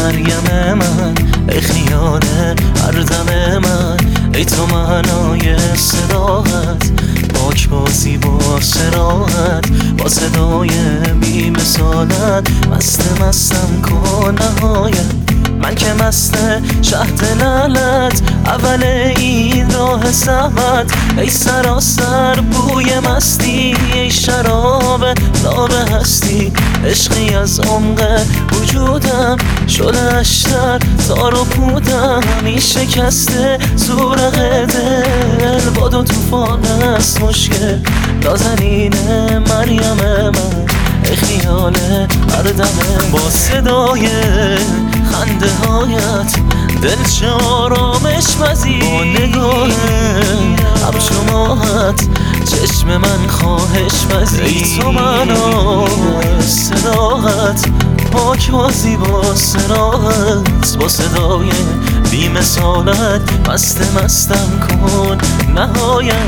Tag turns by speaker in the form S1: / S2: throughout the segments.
S1: مریم من، ای خیال هر دم من، ای تو معنای صداقت، پاک بازی با صراحت، با صدای بی مثالت، مستم کن نهایت. من که مست شهد لالت، اول این راه زحمت، ای سراسر بوی مستی، ای شراب ناب هستی، عشقی از عمق وجودم، شلش در تار و پودم، این شکسته زورق دل، باد و توفان است مشکل، نازنین مریم من، ای خیال هر دم با صدای خنده هایت، دل چه آرامش پذیر، با نگاه همچو ماهت، چشم من خواهش پذیر، ای تو منو صداقت، پاک بازی با صراحت، با صدای بی مثالت، مستم کن نهایت.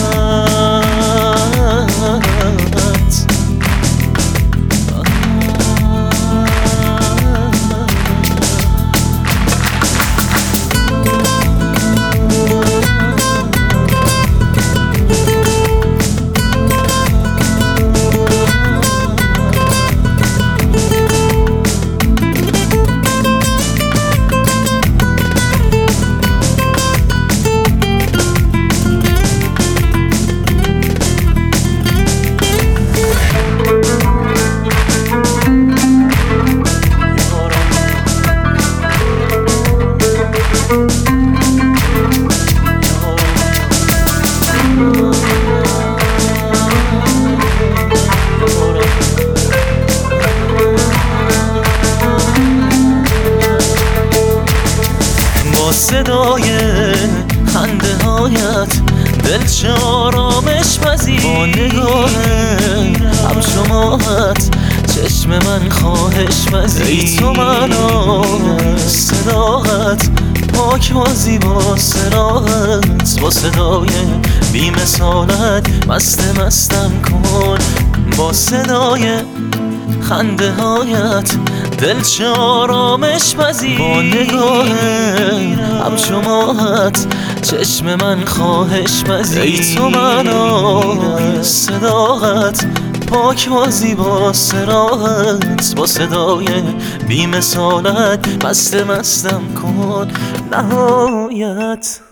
S1: با صدای خنده هایت، دل چه آرامش پذیر، با نگاه همچو ماهت، چشم من خواهش پذیر، ای تو منو صداقت، پاک بازی با صراحت، با صدای بی مثالت، مستم کن با صدای خنده هایت، دل چه آرامش پذیر، با نگاه همچو ماهت، چشم من خواهش پذیر، ای تو منو صداقت، پاک بازی با صراحت، با صدای بی مثالت، مستم کن نهایت.